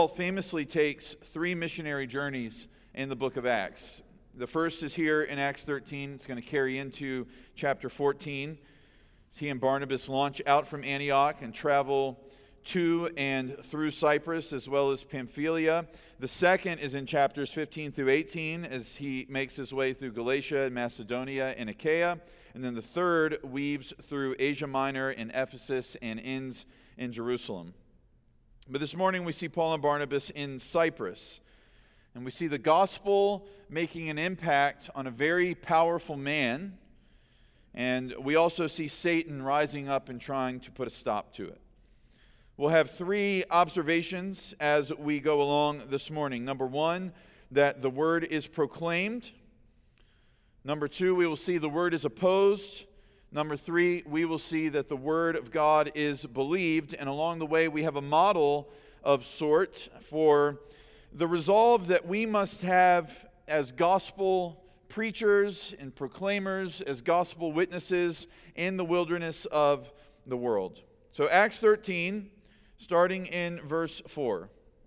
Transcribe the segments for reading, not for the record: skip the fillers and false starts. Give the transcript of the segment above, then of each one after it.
Paul famously takes 3 missionary journeys in the book of Acts. The first is here in Acts 13. It's going to carry into chapter 14. He and Barnabas launch out from Antioch and travel to and through Cyprus as well as Pamphylia. The second is in chapters 15 through 18 as he makes his way through Galatia and Macedonia and Achaia. And then the third weaves through Asia Minor and Ephesus and ends in Jerusalem. But this morning we see Paul and Barnabas in Cyprus. And we see the gospel making an impact on a very powerful man. And we also see Satan rising up and trying to put a stop to it. We'll have 3 observations as we go along this morning. Number 1, that the word is proclaimed. Number 2, we will see the word is opposed. Number 3, we will see that the word of God is believed. And along the way, we have a model of sort for the resolve that we must have as gospel preachers and proclaimers, as gospel witnesses in the wilderness of the world. So Acts 13, starting in verse 4.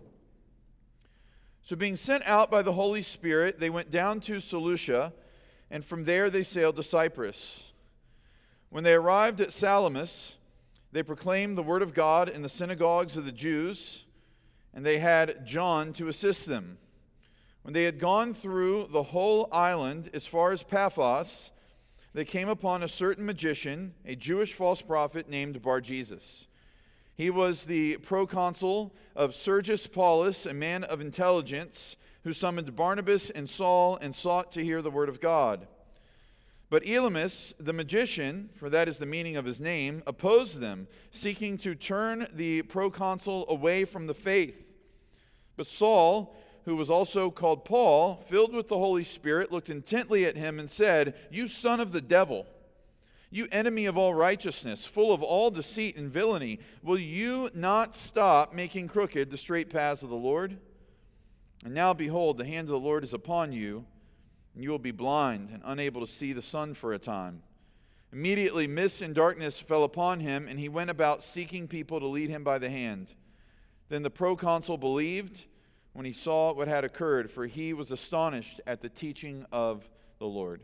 So being sent out by the Holy Spirit, they went down to Seleucia, and from there they sailed to Cyprus. When they arrived at Salamis, they proclaimed the word of God in the synagogues of the Jews, and they had John to assist them. When they had gone through the whole island as far as Paphos, they came upon a certain magician, a Jewish false prophet named Bar-Jesus. He was the proconsul of Sergius Paulus, a man of intelligence, who summoned Barnabas and Saul and sought to hear the word of God. But Elymas, the magician, for that is the meaning of his name, opposed them, seeking to turn the proconsul away from the faith. But Saul, who was also called Paul, filled with the Holy Spirit, looked intently at him and said, "You son of the devil, you enemy of all righteousness, full of all deceit and villainy, will you not stop making crooked the straight paths of the Lord? And now behold, the hand of the Lord is upon you, and you will be blind and unable to see the sun for a time." Immediately mist and darkness fell upon him, and he went about seeking people to lead him by the hand. Then the proconsul believed when he saw what had occurred, for he was astonished at the teaching of the Lord.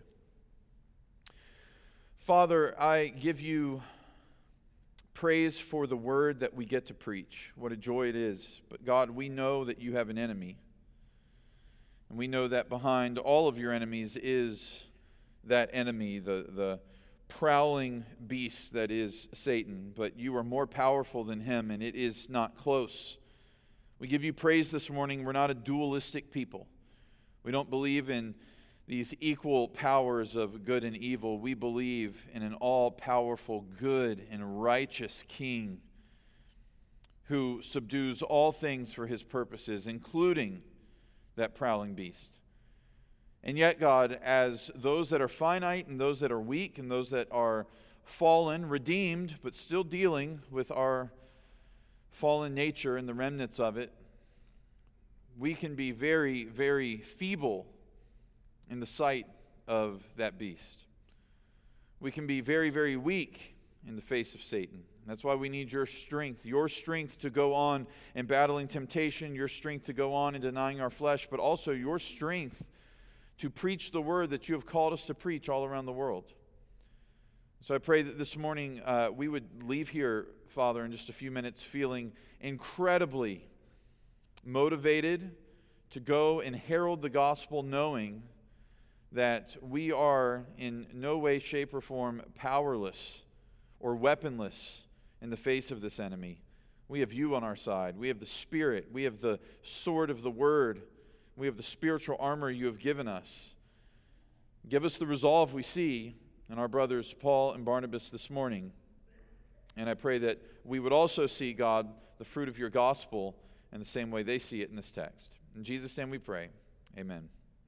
Father, I give you praise for the word that we get to preach. What a joy it is. But God, we know that you have an enemy. And we know that behind all of your enemies is that enemy, the prowling beast that is Satan. But you are more powerful than him, and it is not close. We give you praise this morning. We're not a dualistic people. We don't believe in these equal powers of good and evil. We believe in an all-powerful, good and righteous King who subdues all things for his purposes, including that prowling beast. And yet, God, as those that are finite and those that are weak and those that are fallen, redeemed, but still dealing with our fallen nature and the remnants of it, we can be very, very feeble in the sight of that beast. We can be very, very weak in the face of Satan. That's why we need your strength to go on in battling temptation, your strength to go on in denying our flesh, but also your strength to preach the word that you have called us to preach all around the world. So I pray that this morning we would leave here, Father, in just a few minutes feeling incredibly motivated to go and herald the gospel, knowing that we are in no way, shape, or form powerless or weaponless in the face of this enemy. We have you on our side. We have the Spirit. We have the sword of the Word. We have the spiritual armor you have given us. Give us the resolve we see in our brothers Paul and Barnabas this morning. And I pray that we would also see, God, the fruit of your gospel in the same way they see it in this text. In Jesus' name we pray. Amen.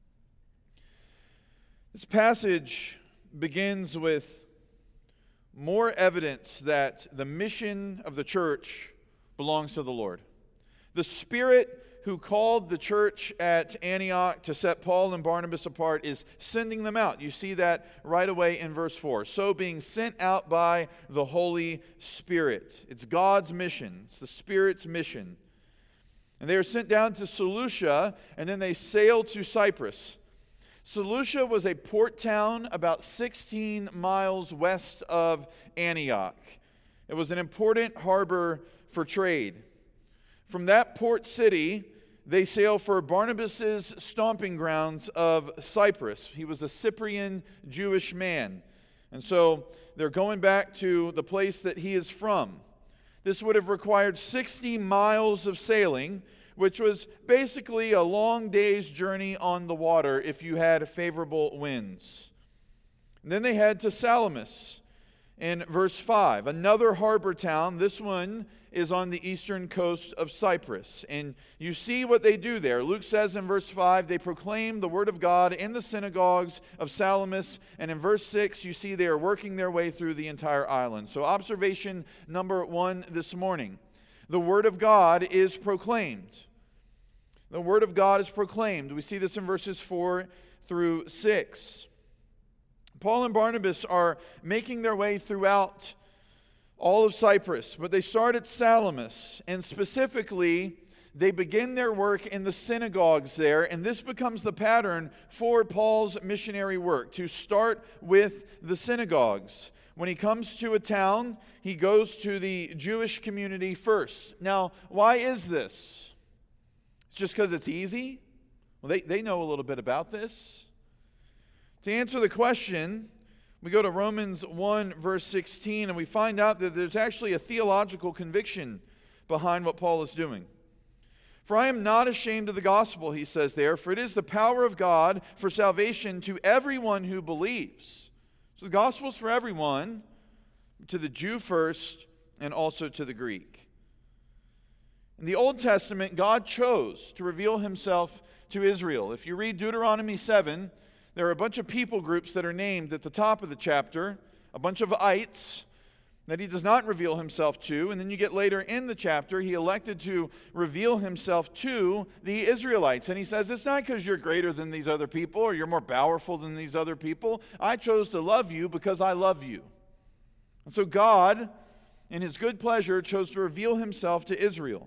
This passage begins with more evidence that the mission of the church belongs to the Lord. The Spirit who called the church at Antioch to set Paul and Barnabas apart is sending them out. You see that right away in verse 4. So being sent out by the Holy Spirit. It's God's mission. It's the Spirit's mission. And they are sent down to Seleucia, and then they sail to Cyprus. Seleucia was a port town about 16 miles west of Antioch. It was an important harbor for trade. From that port city, they sail for Barnabas' stomping grounds of Cyprus. He was a Cyprian Jewish man. And so they're going back to the place that he is from. This would have required 60 miles of sailing, which was basically a long day's journey on the water if you had favorable winds. And then they head to Salamis in verse 5, another harbor town. This one is on the eastern coast of Cyprus. And you see what they do there. Luke says in verse 5, they proclaim the word of God in the synagogues of Salamis. And in verse 6, you see they are working their way through the entire island. So observation number 1 this morning. The word of God is proclaimed. The word of God is proclaimed. We see this in verses 4 through 6. Paul and Barnabas are making their way throughout all of Cyprus, but they start at Salamis, and specifically, they begin their work in the synagogues there, and this becomes the pattern for Paul's missionary work, to start with the synagogues. When he comes to a town, he goes to the Jewish community first. Now, why is this? It's just because it's easy? Well, they know a little bit about this. To answer the question, we go to Romans 1, verse 16, and we find out that there's actually a theological conviction behind what Paul is doing. For I am not ashamed of the gospel, he says there, for it is the power of God for salvation to everyone who believes. So the gospel is for everyone, to the Jew first, and also to the Greek. In the Old Testament, God chose to reveal himself to Israel. If you read Deuteronomy 7, there are a bunch of people groups that are named at the top of the chapter, a bunch of ites that he does not reveal himself to. And then you get later in the chapter, he elected to reveal himself to the Israelites. And he says, it's not because you're greater than these other people or you're more powerful than these other people. I chose to love you because I love you. And so God, in his good pleasure, chose to reveal himself to Israel.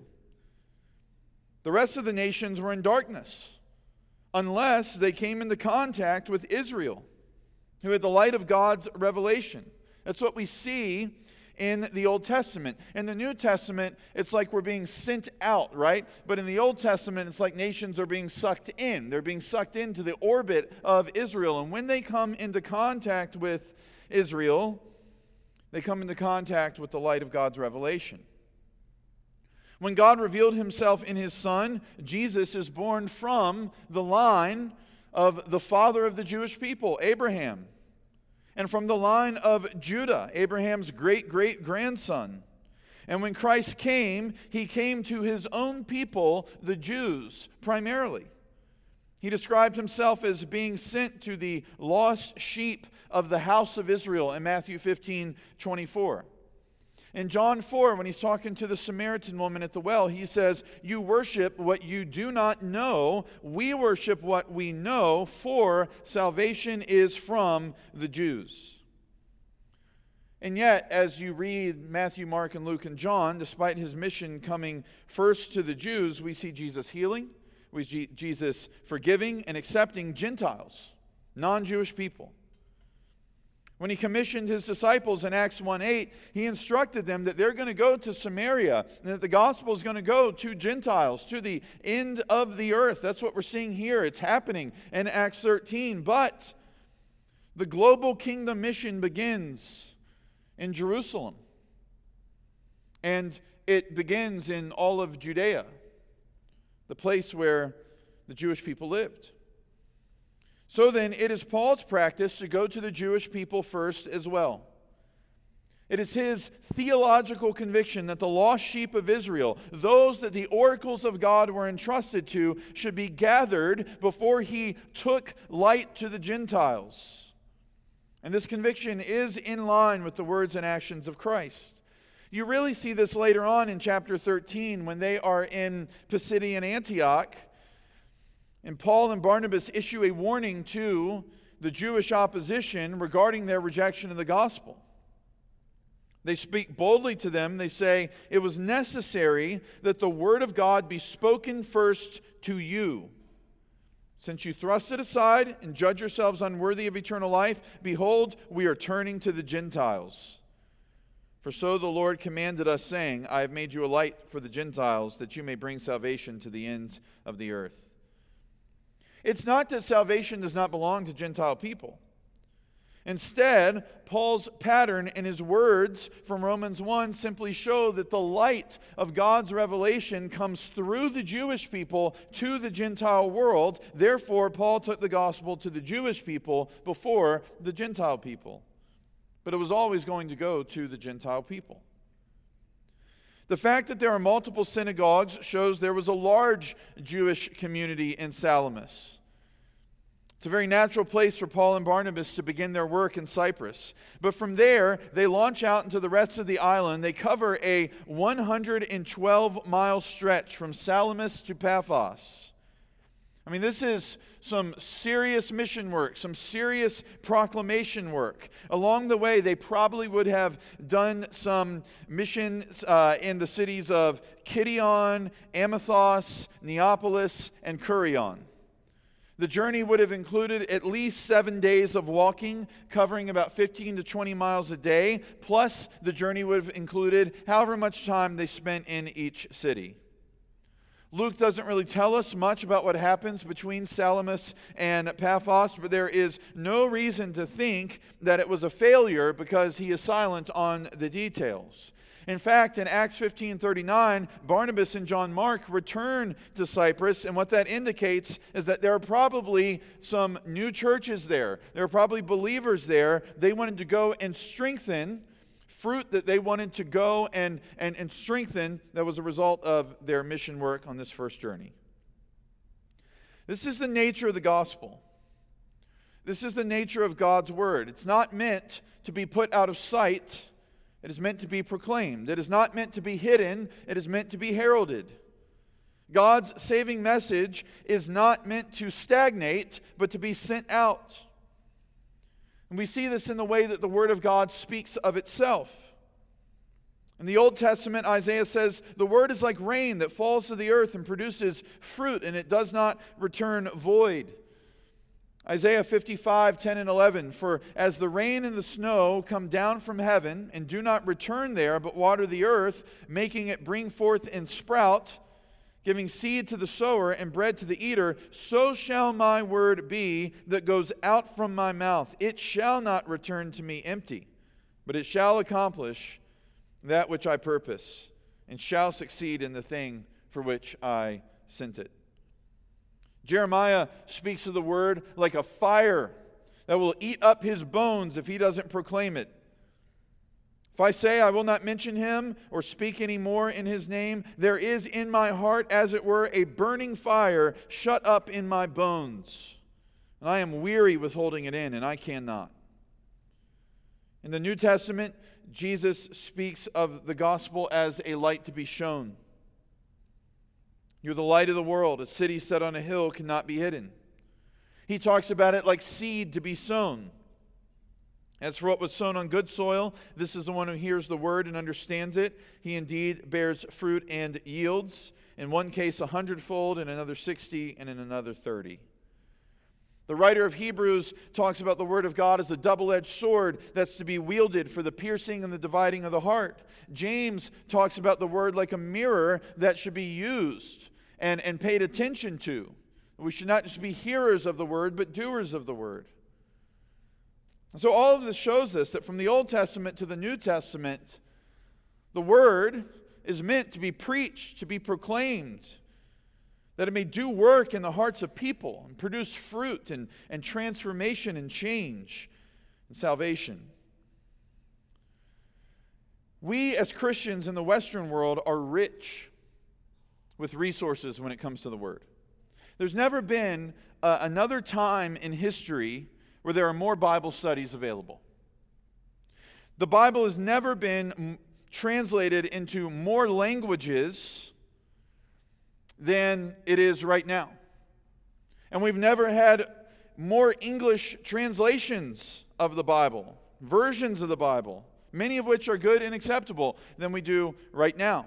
The rest of the nations were in darkness, unless they came into contact with Israel, who had the light of God's revelation. That's what we see in the Old Testament. In the New Testament, it's like we're being sent out, right? But in the Old Testament, it's like nations are being sucked in. They're being sucked into the orbit of Israel. And when they come into contact with Israel, they come into contact with the light of God's revelation. When God revealed himself in his Son, Jesus is born from the line of the father of the Jewish people, Abraham, and from the line of Judah, Abraham's great-great-grandson. And when Christ came, he came to his own people, the Jews, primarily. He described himself as being sent to the lost sheep of the house of Israel in Matthew 15:24. In John 4, when he's talking to the Samaritan woman at the well, he says, you worship what you do not know. We worship what we know, for salvation is from the Jews. And yet, as you read Matthew, Mark, and Luke, and John, despite his mission coming first to the Jews, we see Jesus healing, we see Jesus forgiving and accepting Gentiles, non-Jewish people. When he commissioned his disciples in Acts 1:8, he instructed them that they're going to go to Samaria and that the gospel is going to go to Gentiles, to the end of the earth. That's what we're seeing here. It's happening in Acts 13. But the global kingdom mission begins in Jerusalem. And it begins in all of Judea, the place where the Jewish people lived. So then, it is Paul's practice to go to the Jewish people first as well. It is his theological conviction that the lost sheep of Israel, those that the oracles of God were entrusted to, should be gathered before he took light to the Gentiles. And this conviction is in line with the words and actions of Christ. You really see this later on in chapter 13 when they are in Pisidian Antioch. And Paul and Barnabas issue a warning to the Jewish opposition regarding their rejection of the gospel. They speak boldly to them. They say, it was necessary that the word of God be spoken first to you. Since you thrust it aside and judge yourselves unworthy of eternal life, behold, we are turning to the Gentiles. For so the Lord commanded us, saying, I have made you a light for the Gentiles, that you may bring salvation to the ends of the earth. It's not that salvation does not belong to Gentile people. Instead, Paul's pattern and his words from Romans 1 simply show that the light of God's revelation comes through the Jewish people to the Gentile world. Therefore, Paul took the gospel to the Jewish people before the Gentile people. But it was always going to go to the Gentile people. The fact that there are multiple synagogues shows there was a large Jewish community in Salamis. It's a very natural place for Paul and Barnabas to begin their work in Cyprus. But from there, they launch out into the rest of the island. They cover a 112-mile stretch from Salamis to Paphos. I mean, this is some serious mission work, some serious proclamation work. Along the way, they probably would have done some missions in the cities of Kition, Amathos, Neapolis, and Kurion. The journey would have included at least 7 days of walking, covering about 15 to 20 miles a day, plus the journey would have included however much time they spent in each city. Luke doesn't really tell us much about what happens between Salamis and Paphos, but there is no reason to think that it was a failure because he is silent on the details. In fact, in Acts 15:39, Barnabas and John Mark return to Cyprus, and what that indicates is that there are probably some new churches there. There are probably believers there. They wanted to go and strengthen fruit that they wanted to go and strengthen that was a result of their mission work on this first journey. This is the nature of the gospel. This is the nature of God's word. It's not meant to be put out of sight. It is meant to be proclaimed. It is not meant to be hidden. It is meant to be heralded. God's saving message is not meant to stagnate, but to be sent out. And we see this in the way that the Word of God speaks of itself. In the Old Testament, Isaiah says, the Word is like rain that falls to the earth and produces fruit, and it does not return void. Isaiah 55:10 and 11, for as the rain and the snow come down from heaven and do not return there, but water the earth, making it bring forth and sprout, giving seed to the sower and bread to the eater, so shall my word be that goes out from my mouth. It shall not return to me empty, but it shall accomplish that which I purpose, and shall succeed in the thing for which I sent it. Jeremiah speaks of the word like a fire that will eat up his bones if he doesn't proclaim it. If I say I will not mention him or speak any more in his name, there is in my heart, as it were, a burning fire shut up in my bones. And I am weary with holding it in, and I cannot. In the New Testament, Jesus speaks of the gospel as a light to be shown. You're the light of the world. A city set on a hill cannot be hidden. He talks about it like seed to be sown. As for what was sown on good soil, this is the one who hears the word and understands it. He indeed bears fruit and yields. In one case 100-fold, in another 60, and in another 30. The writer of Hebrews talks about the word of God as a double-edged sword that's to be wielded for the piercing and the dividing of the heart. James talks about the word like a mirror that should be used and paid attention to. We should not just be hearers of the word, but doers of the word. So all of this shows us that from the Old Testament to the New Testament, the word is meant to be preached, to be proclaimed, that it may do work in the hearts of people and produce fruit and transformation and change and salvation. We as Christians in the Western world are rich with resources when it comes to the Word. There's never been another time in history where there are more Bible studies available. The Bible has never been translated into more languages than it is right now. And we've never had more English translations of the Bible, versions of the Bible, many of which are good and acceptable, than we do right now.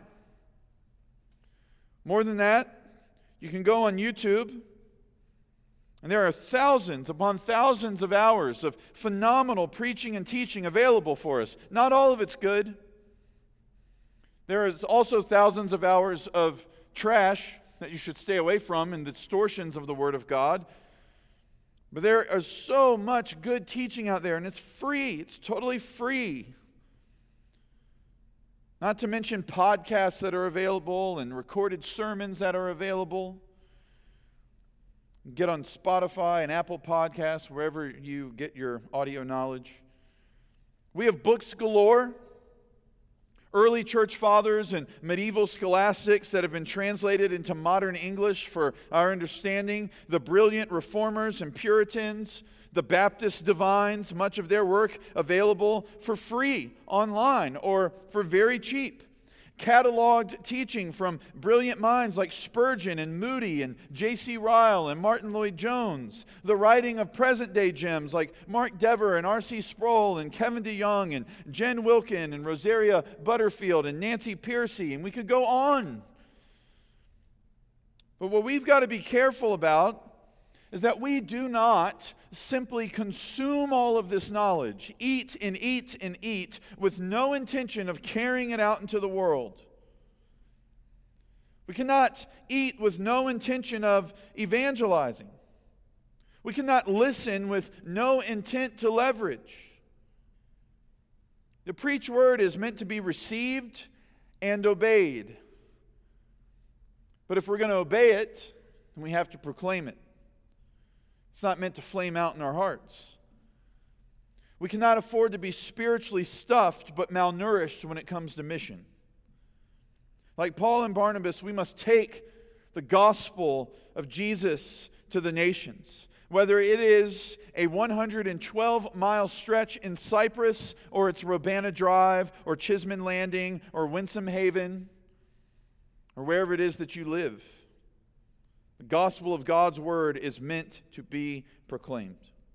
More than that, you can go on YouTube, and there are thousands upon thousands of hours of phenomenal preaching and teaching available for us. Not all of it's good. There is also thousands of hours of trash that you should stay away from and distortions of the Word of God. But there is so much good teaching out there, and it's free. It's totally free. Not to mention podcasts that are available and recorded sermons that are available. Get on Spotify and Apple Podcasts, wherever you get your audio knowledge. We have books galore. Early church fathers and medieval scholastics that have been translated into modern English for our understanding. The brilliant reformers and Puritans, the Baptist divines, much of their work available for free online or for very cheap. Cataloged teaching from brilliant minds like Spurgeon and Moody and J.C. Ryle and Martin Lloyd-Jones. The writing of present-day gems like Mark Dever and R.C. Sproul and Kevin DeYoung and Jen Wilkin and Rosaria Butterfield and Nancy Pearcey. And we could go on. But what we've got to be careful about is that we do not simply consume all of this knowledge, eat and eat and eat, with no intention of carrying it out into the world. We cannot eat with no intention of evangelizing. We cannot listen with no intent to leverage. The preached word is meant to be received and obeyed. But if we're going to obey it, then we have to proclaim it. It's not meant to flame out in our hearts. We cannot afford to be spiritually stuffed but malnourished when it comes to mission. Like Paul and Barnabas, we must take the gospel of Jesus to the nations. Whether it is a 112-mile stretch in Cyprus, or it's Robana Drive, or Chisholm Landing, or Winsome Haven, or wherever it is that you live. The gospel of God's word is meant to be proclaimed.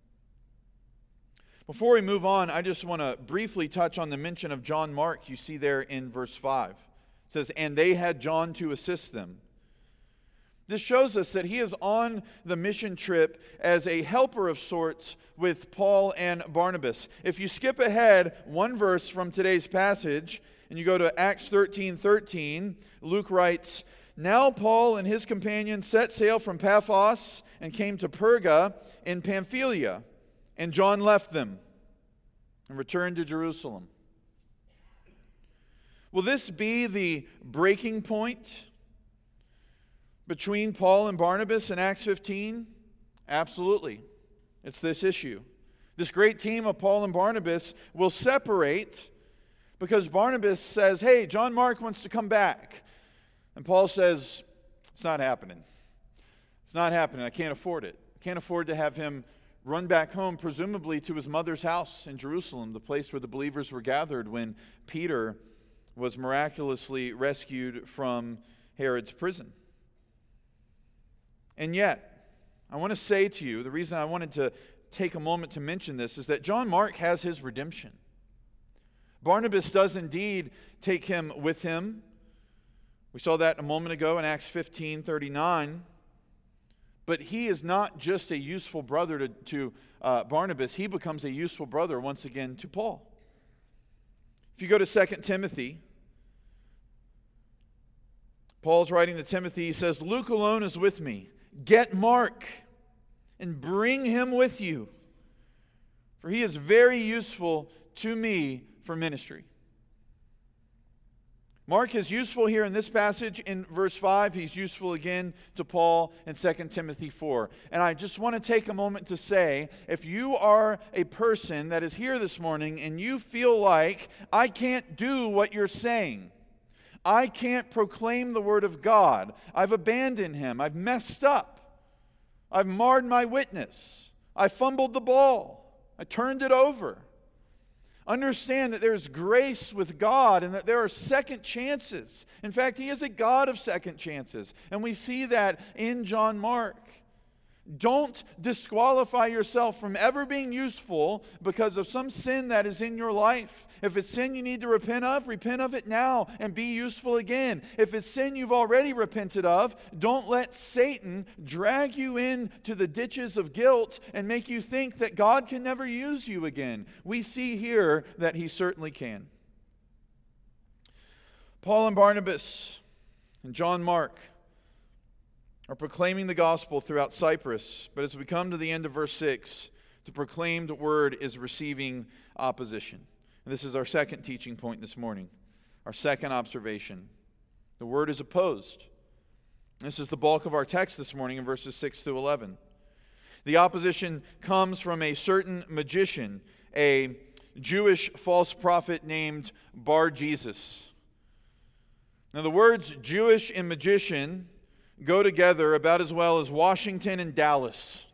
Before we move on, I just want to briefly touch on the mention of John Mark you see there in verse 5. It says, "And they had John to assist them." This shows us that he is on the mission trip as a helper of sorts with Paul and Barnabas. If you skip ahead one verse from today's passage, and you go to Acts 13:13, Luke writes, "Now Paul and his companions set sail from Paphos and came to Perga in Pamphylia, and John left them and returned to Jerusalem." Will this be the breaking point between Paul and Barnabas in Acts 15? Absolutely. It's this issue. This great team of Paul and Barnabas will separate because Barnabas says, "Hey, John Mark wants to come back." And Paul says, "It's not happening. It's not happening. I can't afford it. I can't afford to have him run back home, presumably to his mother's house in Jerusalem, the place where the believers were gathered when Peter was miraculously rescued from Herod's prison." And yet, I want to say to you, the reason I wanted to take a moment to mention this is that John Mark has his redemption. Barnabas does indeed take him with him. We saw that a moment ago in Acts 15:39. But he is not just a useful brother to Barnabas. He becomes a useful brother once again to Paul. If you go to 2 Timothy, Paul's writing to Timothy. He says, "Luke alone is with me. Get Mark and bring him with you, for he is very useful to me for ministry." Mark is useful here in this passage in verse 5. He's useful again to Paul in 2 Timothy 4. And I just want to take a moment to say, if you are a person that is here this morning and you feel like, "I can't do what you're saying. I can't proclaim the word of God. I've abandoned him. I've messed up. I've marred my witness. I fumbled the ball. I turned it over." Understand that there's grace with God and that there are second chances. In fact, he is a God of second chances. And we see that in John Mark. Don't disqualify yourself from ever being useful because of some sin that is in your life. If it's sin you need to repent of it now and be useful again. If it's sin you've already repented of, don't let Satan drag you into the ditches of guilt and make you think that God can never use you again. We see here that he certainly can. Paul and Barnabas and John Mark are proclaiming the gospel throughout Cyprus, but as we come to the end of verse 6, the proclaimed word is receiving opposition. And this is our second teaching point this morning, our second observation. The word is opposed. This is the bulk of our text this morning in verses 6 through 11. The opposition comes from a certain magician, a Jewish false prophet named Bar-Jesus. Now the words Jewish and magician go together about as well as Washington and Dallas.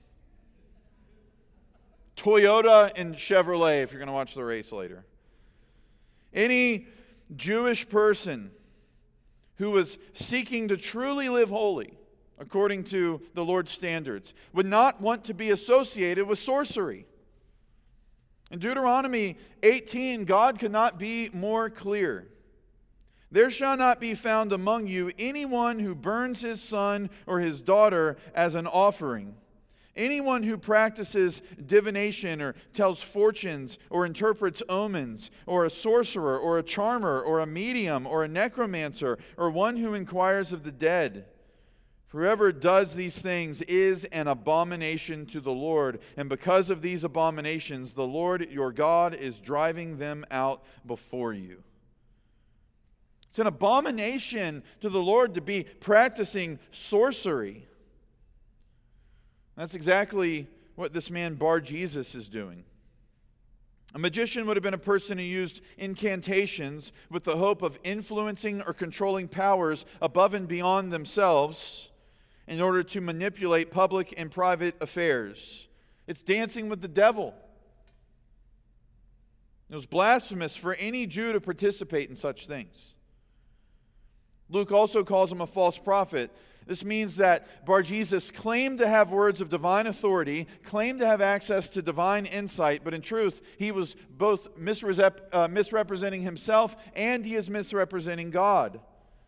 Toyota and Chevrolet, if you're going to watch the race later. Any Jewish person who was seeking to truly live holy, according to the Lord's standards, would not want to be associated with sorcery. In Deuteronomy 18, God could not be more clear. There shall not be found among you anyone who burns his son or his daughter as an offering. Anyone who practices divination or tells fortunes or interprets omens, or a sorcerer or a charmer or a medium or a necromancer or one who inquires of the dead. Whoever does these things is an abomination to the Lord, and because of these abominations, the Lord your God is driving them out before you. It's an abomination to the Lord to be practicing sorcery. That's exactly what this man Bar-Jesus is doing. A magician would have been a person who used incantations with the hope of influencing or controlling powers above and beyond themselves in order to manipulate public and private affairs. It's dancing with the devil. It was blasphemous for any Jew to participate in such things. Luke also calls him a false prophet. This means that Bar-Jesus claimed to have words of divine authority, claimed to have access to divine insight, but in truth, he was both misrepresenting himself and he is misrepresenting God.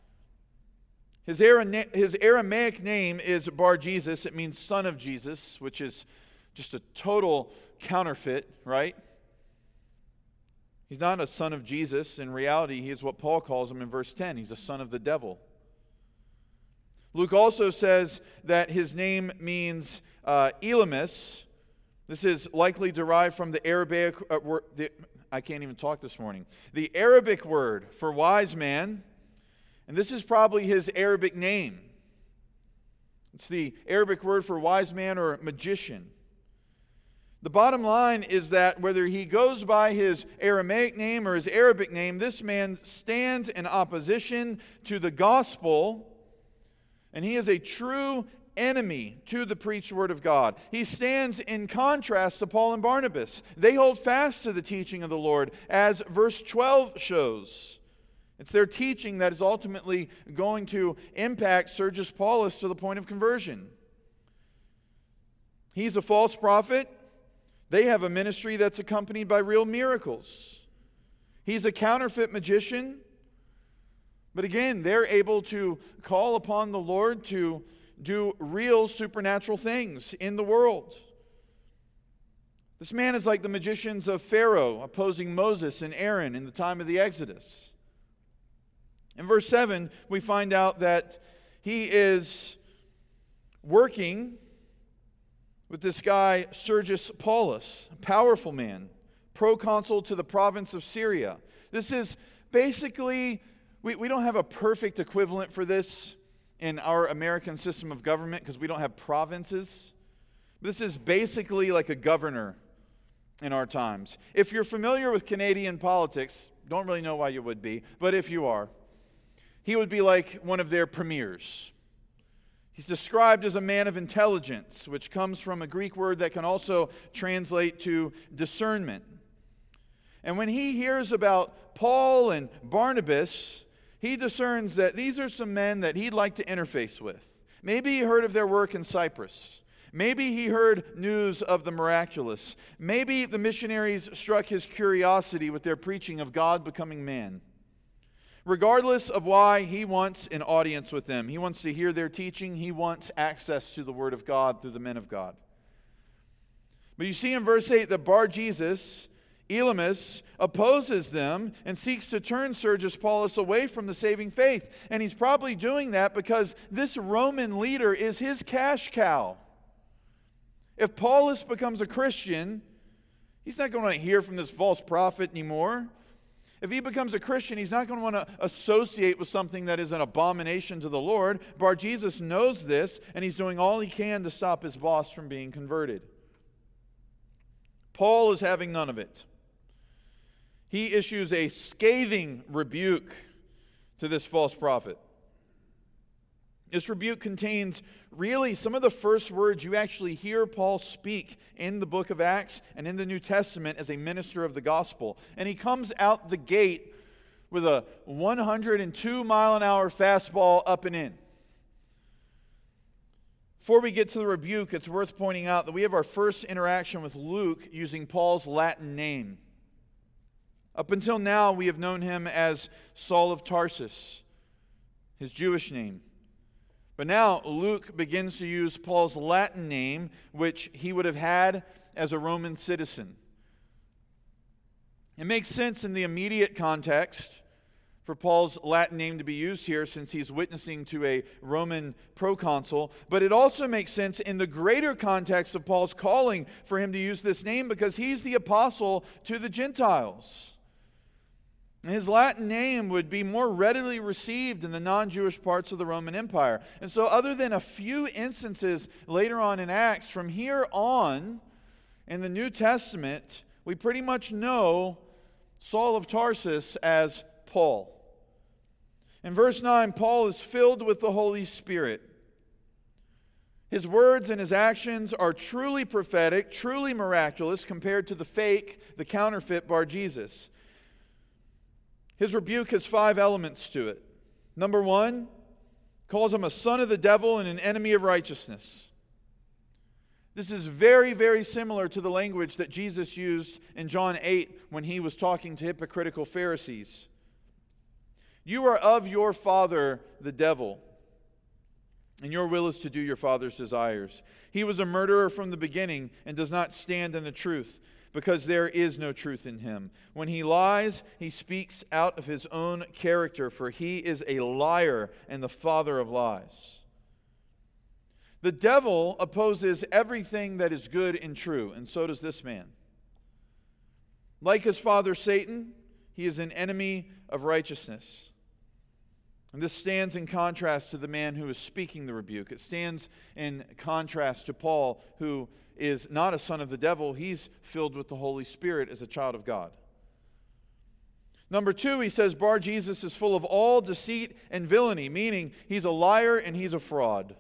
His Aramaic name is Bar-Jesus. It means son of Jesus, which is just a total counterfeit, right? He's not a son of Jesus. In reality, he is what Paul calls him in verse 10. He's a son of the devil. Luke also says that his name means Elymas. This is likely derived from the Arabic word. I can't even talk this morning. The Arabic word for wise man, and this is probably his Arabic name. It's the Arabic word for wise man or magician. The bottom line is that whether he goes by his Aramaic name or his Arabic name, this man stands in opposition to the gospel, and he is a true enemy to the preached word of God. He stands in contrast to Paul and Barnabas. They hold fast to the teaching of the Lord, as verse 12 shows. It's their teaching that is ultimately going to impact Sergius Paulus to the point of conversion. He's a false prophet. They have a ministry that's accompanied by real miracles. He's a counterfeit magician. But again, they're able to call upon the Lord to do real supernatural things in the world. This man is like the magicians of Pharaoh opposing Moses and Aaron in the time of the Exodus. In verse 7, we find out that he is working with this guy, Sergius Paulus, a powerful man, proconsul to the province of Syria. This is basically, we don't have a perfect equivalent for this in our American system of government because we don't have provinces. This is basically like a governor in our times. If you're familiar with Canadian politics, don't really know why you would be, but if you are, he would be like one of their premiers. He's described as a man of intelligence, which comes from a Greek word that can also translate to discernment. And when he hears about Paul and Barnabas, he discerns that these are some men that he'd like to interface with. Maybe he heard of their work in Cyprus. Maybe he heard news of the miraculous. Maybe the missionaries struck his curiosity with their preaching of God becoming man. Regardless of why, he wants an audience with them. He wants to hear their teaching. He wants access to the Word of God through the men of God. But you see in verse 8 that Bar-Jesus, Elymas, opposes them and seeks to turn Sergius Paulus away from the saving faith. And he's probably doing that because this Roman leader is his cash cow. If Paulus becomes a Christian, he's not going to hear from this false prophet anymore. If he becomes a Christian, he's not going to want to associate with something that is an abomination to the Lord. Bar-Jesus knows this, and he's doing all he can to stop his boss from being converted. Paul is having none of it. He issues a scathing rebuke to this false prophet. This rebuke contains really some of the first words you actually hear Paul speak in the book of Acts and in the New Testament as a minister of the gospel. And he comes out the gate with a 102-mile-an-hour fastball up and in. Before we get to the rebuke, it's worth pointing out that we have our first interaction with Luke using Paul's Latin name. Up until now, we have known him as Saul of Tarsus, his Jewish name. But now Luke begins to use Paul's Latin name, which he would have had as a Roman citizen. It makes sense in the immediate context for Paul's Latin name to be used here, since he's witnessing to a Roman proconsul. But it also makes sense in the greater context of Paul's calling for him to use this name, because he's the apostle to the Gentiles. His Latin name would be more readily received in the non-Jewish parts of the Roman Empire. And so other than a few instances later on in Acts, from here on in the New Testament, we pretty much know Saul of Tarsus as Paul. In verse 9, Paul is filled with the Holy Spirit. His words and his actions are truly prophetic, truly miraculous compared to the fake, the counterfeit Bar-Jesus. His rebuke has 5 elements to it. Number 1, calls him a son of the devil and an enemy of righteousness. This is very, very similar to the language that Jesus used in John 8 when he was talking to hypocritical Pharisees. You are of your father, the devil, and your will is to do your father's desires. He was a murderer from the beginning and does not stand in the truth, because there is no truth in him. When he lies, he speaks out of his own character, for he is a liar and the father of lies. The devil opposes everything that is good and true, and so does this man. Like his father Satan, he is an enemy of righteousness. And this stands in contrast to the man who is speaking the rebuke. It stands in contrast to Paul, who is not a son of the devil. He's filled with the Holy Spirit as a child of God. Number 2, he says Bar-Jesus is full of all deceit and villainy, meaning he's a liar and he's a fraud.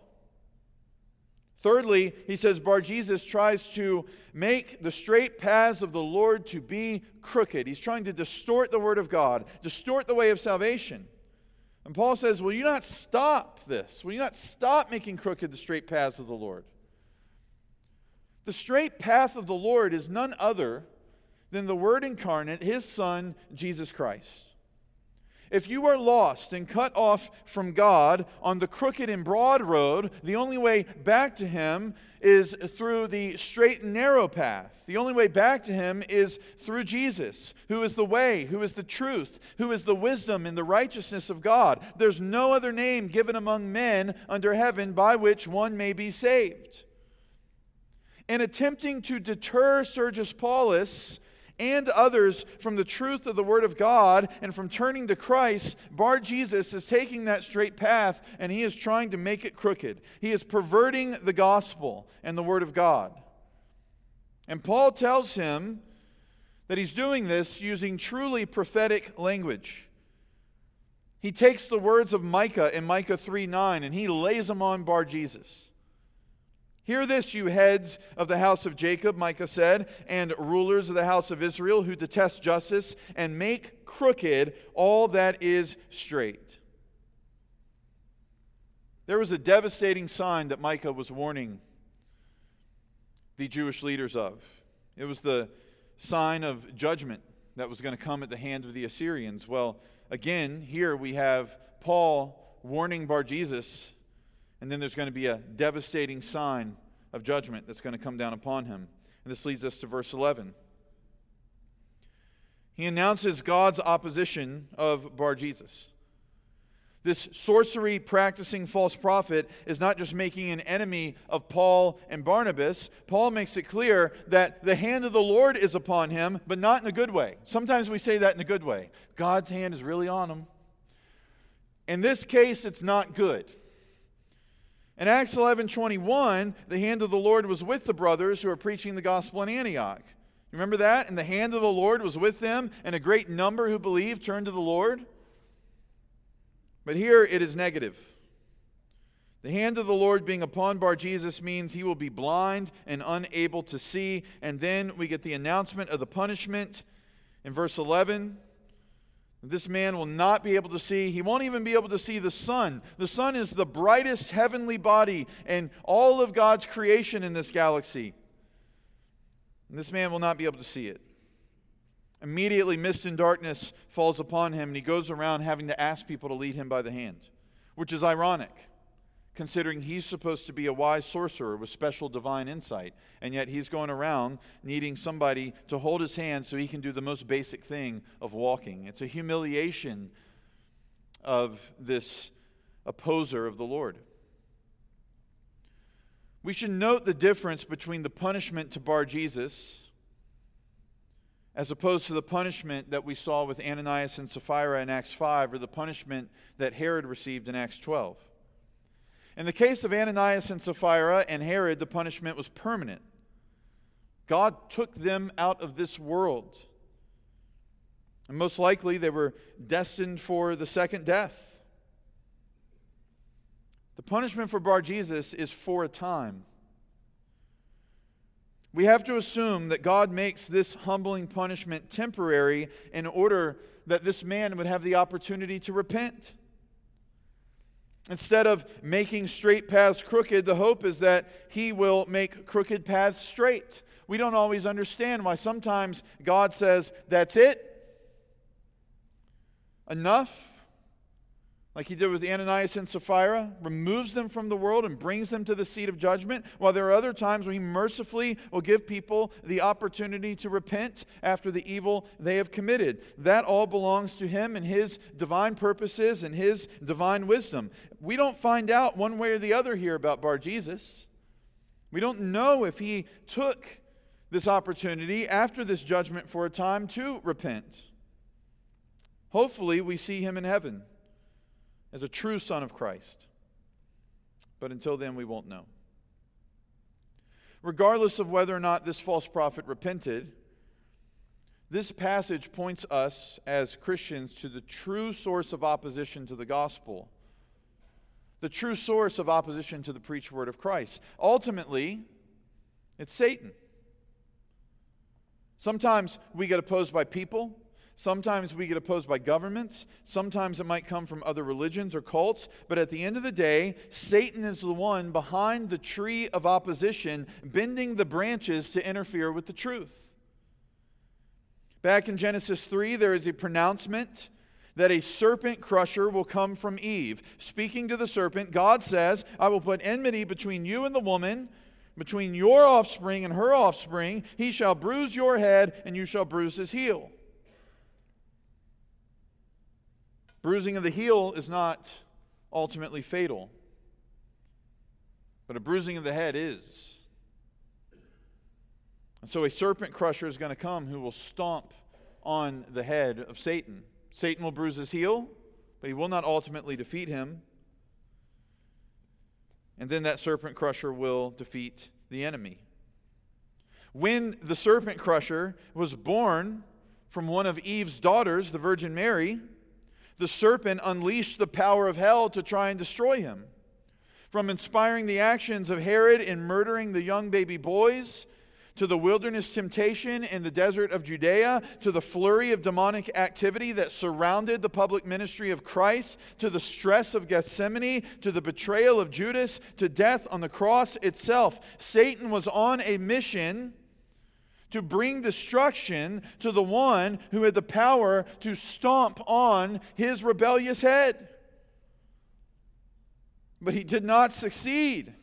Thirdly, he says Bar-Jesus tries to make the straight paths of the Lord to be crooked. He's trying to distort the word of God, distort the way of salvation. And Paul says, will you not stop this? Will you not stop making crooked the straight paths of the Lord? The straight path of the Lord is none other than the Word incarnate, His Son, Jesus Christ. If you are lost and cut off from God on the crooked and broad road, the only way back to Him is through the straight and narrow path. The only way back to Him is through Jesus, who is the way, who is the truth, who is the wisdom and the righteousness of God. There's no other name given among men under heaven by which one may be saved. In attempting to deter Sergius Paulus and others from the truth of the Word of God and from turning to Christ, Bar-Jesus is taking that straight path and he is trying to make it crooked. He is perverting the gospel and the Word of God. And Paul tells him that he's doing this using truly prophetic language. He takes the words of Micah in Micah 3:9 and he lays them on Bar-Jesus. Hear this, you heads of the house of Jacob, Micah said, and rulers of the house of Israel who detest justice and make crooked all that is straight. There was a devastating sign that Micah was warning the Jewish leaders of. It was the sign of judgment that was going to come at the hand of the Assyrians. Well, again, here we have Paul warning Bar-Jesus, and then there's going to be a devastating sign of judgment that's going to come down upon him. And this leads us to verse 11. He announces God's opposition of Bar-Jesus. This sorcery practicing false prophet is not just making an enemy of Paul and Barnabas. Paul makes it clear that the hand of the Lord is upon him, but not in a good way. Sometimes we say that in a good way. God's hand is really on him. In this case, it's not good. In Acts 11:21, the hand of the Lord was with the brothers who were preaching the gospel in Antioch. Remember that? And the hand of the Lord was with them, and a great number who believed turned to the Lord. But here it is negative. The hand of the Lord being upon Bar-Jesus means he will be blind and unable to see. And then we get the announcement of the punishment in verse 11. This man will not be able to see. He won't even be able to see the sun. The sun is the brightest heavenly body in all of God's creation in this galaxy. And this man will not be able to see it. Immediately, mist and darkness falls upon him, and he goes around having to ask people to lead him by the hand, which is ironic, considering he's supposed to be a wise sorcerer with special divine insight, and yet he's going around needing somebody to hold his hand so he can do the most basic thing of walking. It's a humiliation of this opposer of the Lord. We should note the difference between the punishment to Bar-Jesus as opposed to the punishment that we saw with Ananias and Sapphira in Acts 5, or the punishment that Herod received in Acts 12. In the case of Ananias and Sapphira and Herod, the punishment was permanent. God took them out of this world. And most likely they were destined for the second death. The punishment for Bar-Jesus is for a time. We have to assume that God makes this humbling punishment temporary in order that this man would have the opportunity to repent. Instead of making straight paths crooked, the hope is that he will make crooked paths straight. We don't always understand why sometimes God says, that's it, enough, like he did with Ananias and Sapphira, removes them from the world and brings them to the seat of judgment, while there are other times when he mercifully will give people the opportunity to repent after the evil they have committed. That all belongs to him and his divine purposes and his divine wisdom. We don't find out one way or the other here about Bar-Jesus. We don't know if he took this opportunity after this judgment for a time to repent. Hopefully we see him in heaven as a true son of Christ. But until then, we won't know. Regardless of whether or not this false prophet repented, this passage points us as Christians to the true source of opposition to the gospel, the true source of opposition to the preached word of Christ. Ultimately, it's Satan. Sometimes we get opposed by people. Sometimes we get opposed by governments. Sometimes it might come from other religions or cults. But at the end of the day, Satan is the one behind the tree of opposition, bending the branches to interfere with the truth. Back in Genesis 3, there is a pronouncement that a serpent crusher will come from Eve. Speaking to the serpent, God says, I will put enmity between you and the woman, between your offspring and her offspring. He shall bruise your head, and you shall bruise his heel. Bruising of the heel is not ultimately fatal, but a bruising of the head is. And so a serpent crusher is going to come who will stomp on the head of Satan. Satan will bruise his heel, but he will not ultimately defeat him. And then that serpent crusher will defeat the enemy. When the serpent crusher was born from one of Eve's daughters, the Virgin Mary, the serpent unleashed the power of hell to try and destroy him. From inspiring the actions of Herod in murdering the young baby boys, to the wilderness temptation in the desert of Judea, to the flurry of demonic activity that surrounded the public ministry of Christ, to the stress of Gethsemane, to the betrayal of Judas, to death on the cross itself. Satan was on a mission to bring destruction to the one who had the power to stomp on his rebellious head. But he did not succeed.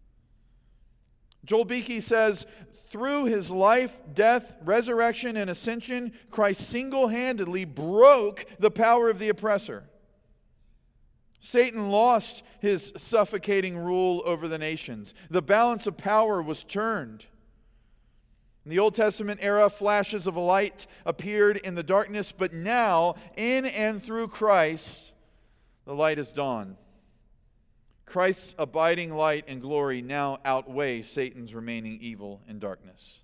Joel Beeke says, through his life, death, resurrection, and ascension, Christ single-handedly broke the power of the oppressor. Satan lost his suffocating rule over the nations. The balance of power was turned. In the Old Testament era, flashes of light appeared in the darkness, but now, in and through Christ, the light has dawned. Christ's abiding light and glory now outweigh Satan's remaining evil and darkness.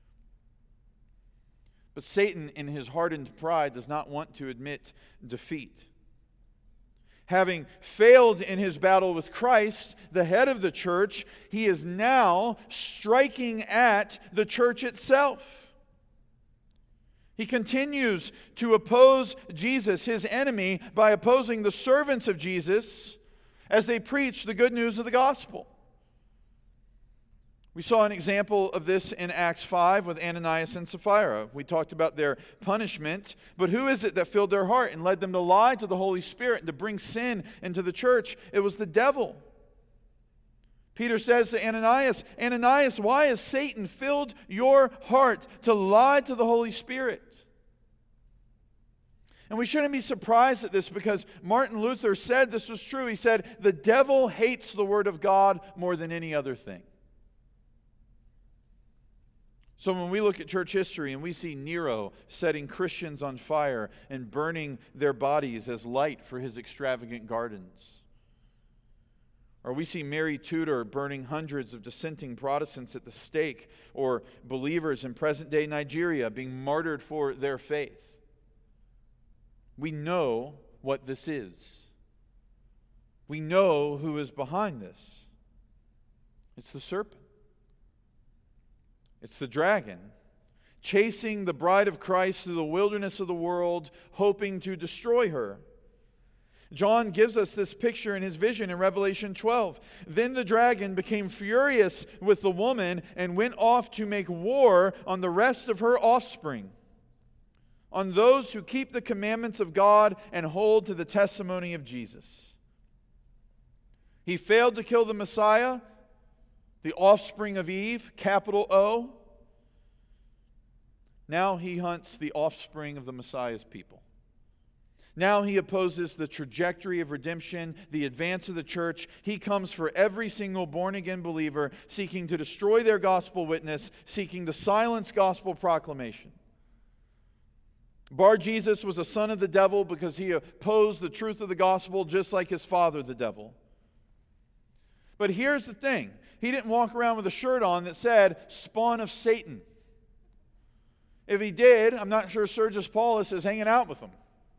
But Satan, in his hardened pride, does not want to admit defeat. Having failed in his battle with Christ, the head of the church, he is now striking at the church itself. He continues to oppose Jesus, his enemy, by opposing the servants of Jesus as they preach the good news of the gospel. We saw an example of this in Acts 5 with Ananias and Sapphira. We talked about their punishment, but who is it that filled their heart and led them to lie to the Holy Spirit and to bring sin into the church? It was the devil. Peter says to Ananias, Ananias, why has Satan filled your heart to lie to the Holy Spirit? And we shouldn't be surprised at this because Martin Luther said this was true. He said, the devil hates the word of God more than any other thing. So when we look at church history and we see Nero setting Christians on fire and burning their bodies as light for his extravagant gardens, or we see Mary Tudor burning hundreds of dissenting Protestants at the stake, or believers in present-day Nigeria being martyred for their faith, we know what this is. We know who is behind this. It's the serpent. It's the dragon, chasing the bride of Christ through the wilderness of the world, hoping to destroy her. John gives us this picture in his vision in Revelation 12. Then the dragon became furious with the woman and went off to make war on the rest of her offspring, on those who keep the commandments of God and hold to the testimony of Jesus. He failed to kill the Messiah, the offspring of Eve, capital O. Now he hunts the offspring of the Messiah's people. Now he opposes the trajectory of redemption, the advance of the church. He comes for every single born-again believer, seeking to destroy their gospel witness, seeking to silence gospel proclamation. Bar-Jesus was a son of the devil because he opposed the truth of the gospel just like his father, the devil. But here's the thing. He didn't walk around with a shirt on that said, spawn of Satan. If he did, I'm not sure Sergius Paulus is hanging out with him.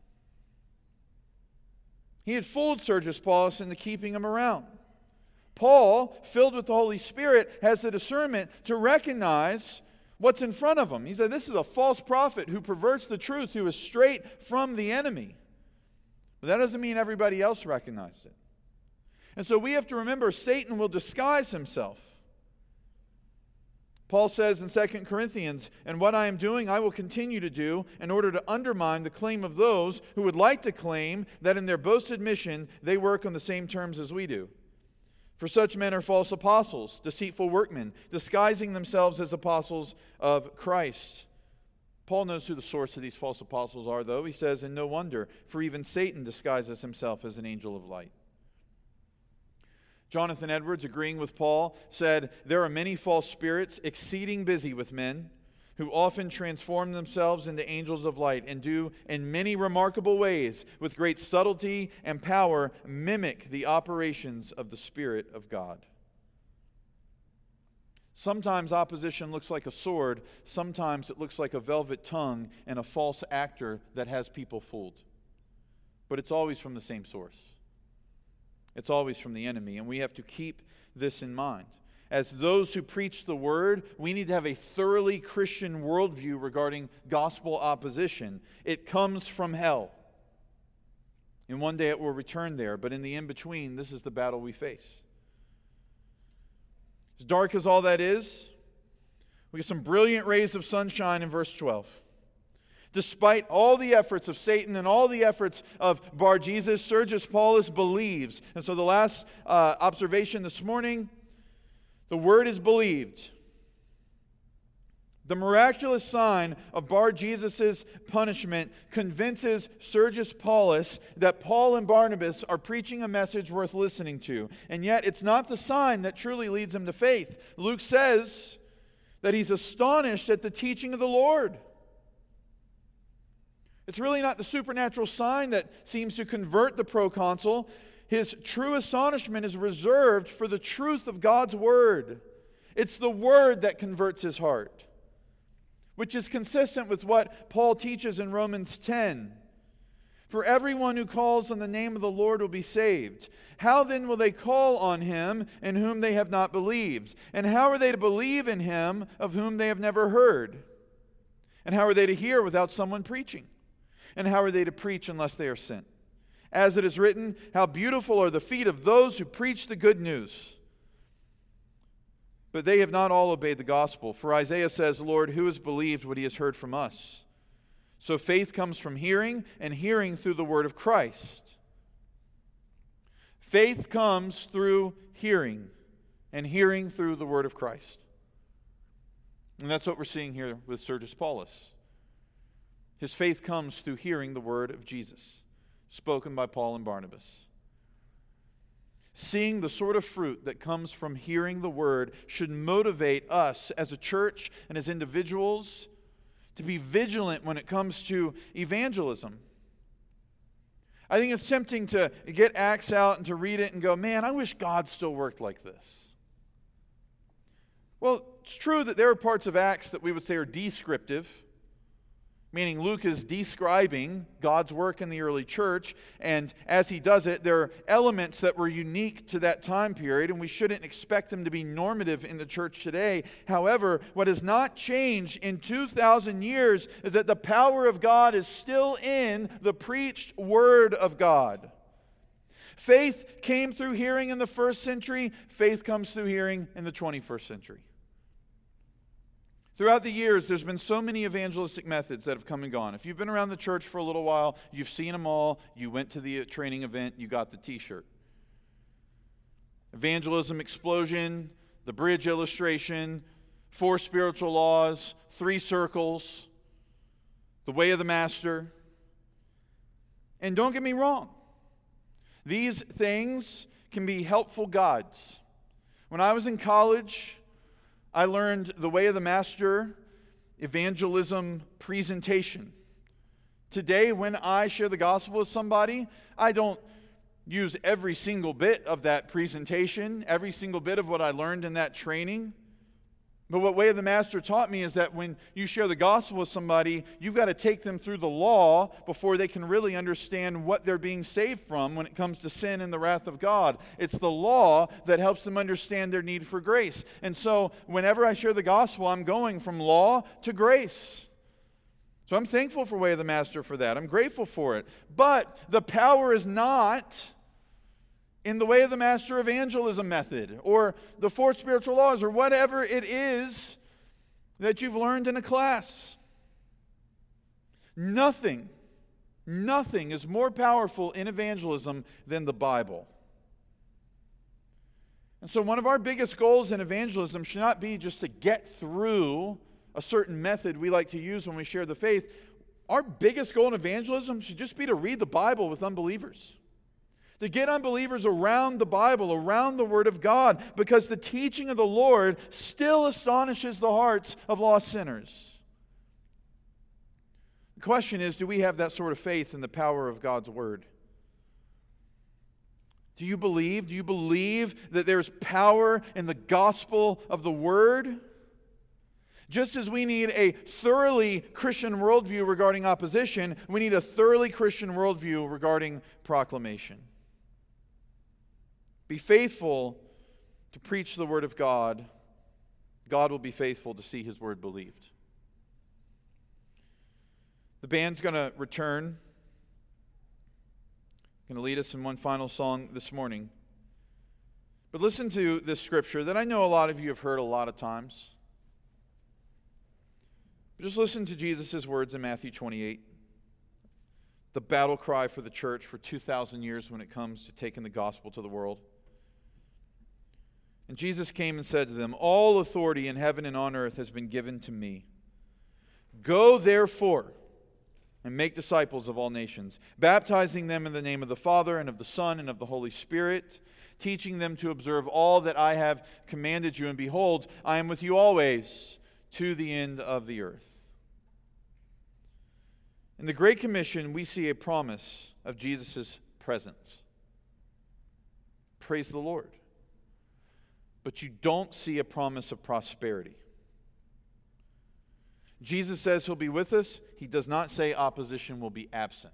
He had fooled Sergius Paulus into keeping him around. Paul, filled with the Holy Spirit, has the discernment to recognize what's in front of him. He said, this is a false prophet who perverts the truth, who is straight from the enemy. But that doesn't mean everybody else recognized it. And so we have to remember Satan will disguise himself. Paul says in 2 Corinthians, and what I am doing I will continue to do in order to undermine the claim of those who would like to claim that in their boasted mission they work on the same terms as we do. For such men are false apostles, deceitful workmen, disguising themselves as apostles of Christ. Paul knows who the source of these false apostles are, though. He says, and no wonder, for even Satan disguises himself as an angel of light. Jonathan Edwards, agreeing with Paul, said, there are many false spirits exceeding busy with men who often transform themselves into angels of light and do in many remarkable ways, with great subtlety and power, mimic the operations of the Spirit of God. Sometimes opposition looks like a sword, sometimes it looks like a velvet tongue and a false actor that has people fooled. But it's always from the same source. It's always from the enemy, and we have to keep this in mind. as those who preach the word, we need to have a thoroughly Christian worldview regarding gospel opposition. It comes from hell. And one day it will return there, but in the in-between, this is the battle we face. As dark as all that is, we get some brilliant rays of sunshine in verse 12. Despite all the efforts of Satan and all the efforts of Bar-Jesus, Sergius Paulus believes. And so the last observation this morning, the word is believed. The miraculous sign of Bar-Jesus' punishment convinces Sergius Paulus that Paul and Barnabas are preaching a message worth listening to. And yet it's not the sign that truly leads him to faith. Luke says that he's astonished at the teaching of the Lord. It's really not the supernatural sign that seems to convert the proconsul. His true astonishment is reserved for the truth of God's word. It's the word that converts his heart, which is consistent with what Paul teaches in Romans 10. For everyone who calls on the name of the Lord will be saved. How then will they call on him in whom they have not believed? And how are they to believe in him of whom they have never heard? And how are they to hear without someone preaching? And how are they to preach unless they are sent? As it is written, how beautiful are the feet of those who preach the good news. But they have not all obeyed the gospel. For Isaiah says, Lord, who has believed what he has heard from us? So faith comes from hearing, and hearing through the word of Christ. Faith comes through hearing, and hearing through the word of Christ. And that's what we're seeing here with Sergius Paulus. His faith comes through hearing the word of Jesus, spoken by Paul and Barnabas. Seeing the sort of fruit that comes from hearing the word should motivate us as a church and as individuals to be vigilant when it comes to evangelism. I think it's tempting to get Acts out and to read it and go, man, I wish God still worked like this. Well, it's true that there are parts of Acts that we would say are descriptive, meaning Luke is describing God's work in the early church, and as he does it, there are elements that were unique to that time period, and we shouldn't expect them to be normative in the church today. However, what has not changed in 2,000 years is that the power of God is still in the preached word of God. Faith came through hearing in the first century. Faith comes through hearing in the 21st century. Throughout the years, there's been so many evangelistic methods that have come and gone. If you've been around the church for a little while, you've seen them all. You went to the training event, you got the t-shirt. Evangelism explosion, the bridge illustration, 4 spiritual laws, 3 circles, the way of the master. And don't get me wrong, these things can be helpful guides. When I was in college, I learned the way of the master evangelism presentation. Today, when I share the gospel with somebody, I don't use every single bit of that presentation, every single bit of what I learned in that training. But what Way of the Master taught me is that when you share the gospel with somebody, you've got to take them through the law before they can really understand what they're being saved from when it comes to sin and the wrath of God. It's the law that helps them understand their need for grace. And so whenever I share the gospel, I'm going from law to grace. So I'm thankful for Way of the Master for that. I'm grateful for it. But the power is not in the Way of the Master evangelism method or the 4 spiritual laws or whatever it is that you've learned in a class. Nothing is more powerful in evangelism than the Bible. And so one of our biggest goals in evangelism should not be just to get through a certain method we like to use when we share the faith. Our biggest goal in evangelism should just be to read the Bible with unbelievers. To get unbelievers around the Bible, around the Word of God, because the teaching of the Lord still astonishes the hearts of lost sinners. The question is, do we have that sort of faith in the power of God's Word? Do you believe? Do you believe that there's power in the gospel of the Word? Just as we need a thoroughly Christian worldview regarding opposition, we need a thoroughly Christian worldview regarding proclamation. Be faithful to preach the word of God, God will be faithful to see his word believed. The band's going to return, going to lead us in one final song this morning. But listen to this scripture that I know a lot of you have heard a lot of times. Just listen to Jesus' words in Matthew 28. The battle cry for the church for 2,000 years when it comes to taking the gospel to the world. And Jesus came and said to them, "All authority in heaven and on earth has been given to me. Go therefore and make disciples of all nations, baptizing them in the name of the Father and of the Son and of the Holy Spirit, teaching them to observe all that I have commanded you. And behold, I am with you always to the end of the earth." In the Great Commission, we see a promise of Jesus' presence. Praise the Lord. But you don't see a promise of prosperity. Jesus says he'll be with us. He does not say opposition will be absent.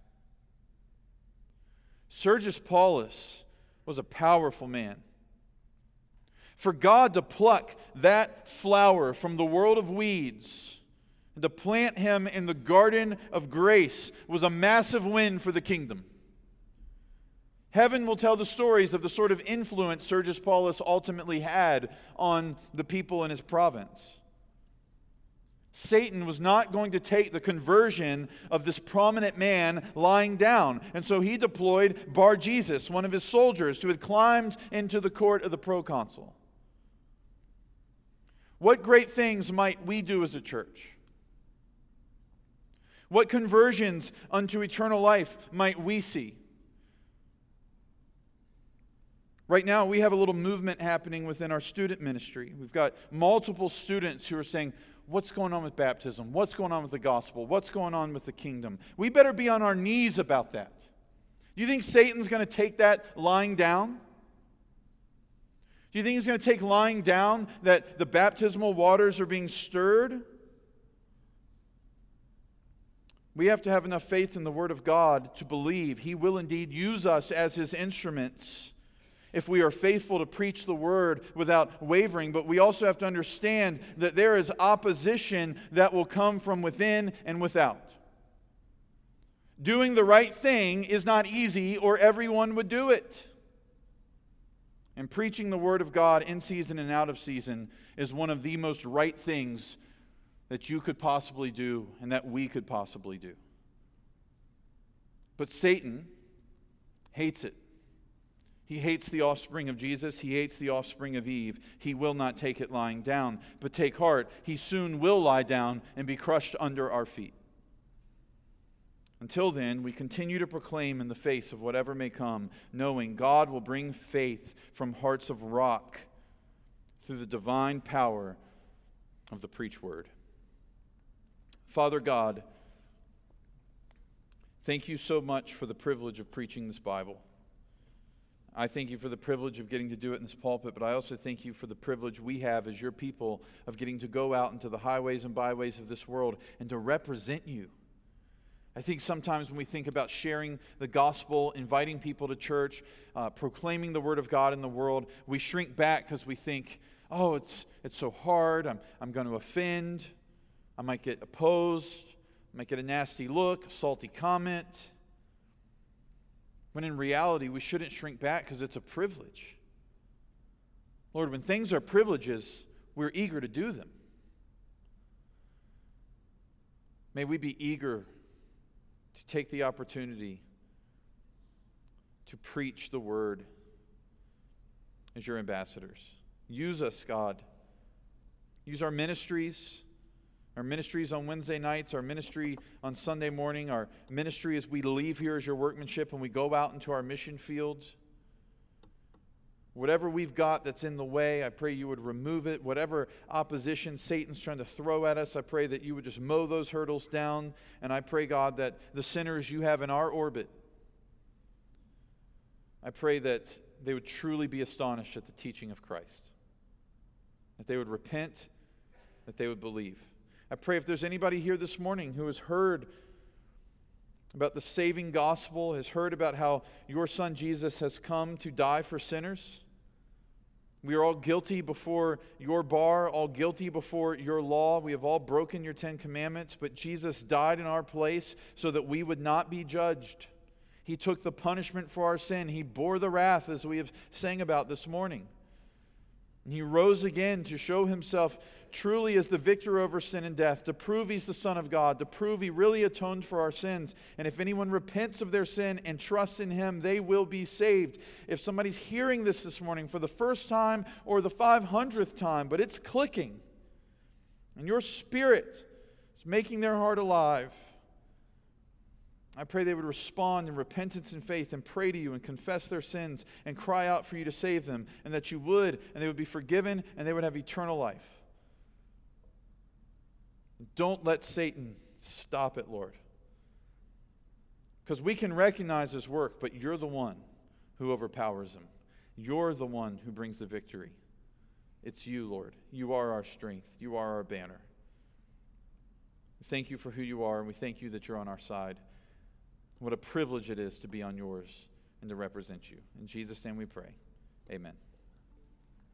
Sergius Paulus was a powerful man. For God to pluck that flower from the world of weeds and to plant him in the garden of grace was a massive win for the kingdom. Heaven will tell the stories of the sort of influence Sergius Paulus ultimately had on the people in his province. Satan was not going to take the conversion of this prominent man lying down. And so he deployed Bar-Jesus, one of his soldiers, who had climbed into the court of the proconsul. What great things might we do as a church? What conversions unto eternal life might we see? Right now, we have a little movement happening within our student ministry. We've got multiple students who are saying, what's going on with baptism? What's going on with the gospel? What's going on with the kingdom? We better be on our knees about that. Do you think Satan's going to take that lying down? Do you think he's going to take lying down that the baptismal waters are being stirred? We have to have enough faith in the Word of God to believe He will indeed use us as His instruments if we are faithful to preach the Word without wavering. But we also have to understand that there is opposition that will come from within and without. Doing the right thing is not easy, or everyone would do it. And preaching the Word of God in season and out of season is one of the most right things that you could possibly do and that we could possibly do. But Satan hates it. He hates the offspring of Jesus. He hates the offspring of Eve. He will not take it lying down. But take heart, he soon will lie down and be crushed under our feet. Until then, we continue to proclaim in the face of whatever may come, knowing God will bring faith from hearts of rock through the divine power of the preached word. Father God, thank you so much for the privilege of preaching this Bible. I thank you for the privilege of getting to do it in this pulpit, but I also thank you for the privilege we have as your people of getting to go out into the highways and byways of this world and to represent you. I think sometimes when we think about sharing the gospel, inviting people to church, proclaiming the word of God in the world, we shrink back because we think, oh, it's so hard, I'm going to offend, I might get opposed, I might get a nasty look, a salty comment. When in reality, we shouldn't shrink back because it's a privilege. Lord, when things are privileges, we're eager to do them. May we be eager to take the opportunity to preach the word as your ambassadors. Use us, God. Use our ministries on Wednesday nights, our ministry on Sunday morning, our ministry as we leave here as your workmanship and we go out into our mission fields. Whatever we've got that's in the way, I pray you would remove it. Whatever opposition Satan's trying to throw at us, I pray that you would just mow those hurdles down. And I pray, God, that the sinners you have in our orbit, I pray that they would truly be astonished at the teaching of Christ. That they would repent, that they would believe. I pray if there's anybody here this morning who has heard about the saving gospel, has heard about how your son Jesus has come to die for sinners, We are all guilty before your bar, all guilty before your law. We have all broken your 10 commandments, but Jesus died in our place so that we would not be judged. He took the punishment for our sin. He bore the wrath, as we have sang about this morning. And he rose again to show himself truly as the victor over sin and death, to prove he's the Son of God, to prove he really atoned for our sins. And if anyone repents of their sin and trusts in him, they will be saved. If somebody's hearing this morning for the first time or the 500th time, but it's clicking, and your spirit is making their heart alive, I pray they would respond in repentance and faith and pray to you and confess their sins and cry out for you to save them, and that you would, and they would be forgiven, and they would have eternal life. Don't let Satan stop it, Lord. Because we can recognize his work, but you're the one who overpowers him. You're the one who brings the victory. It's you, Lord. You are our strength. You are our banner. Thank you for who you are, and we thank you that you're on our side. What a privilege it is to be on yours and to represent you. In Jesus' name we pray. Amen.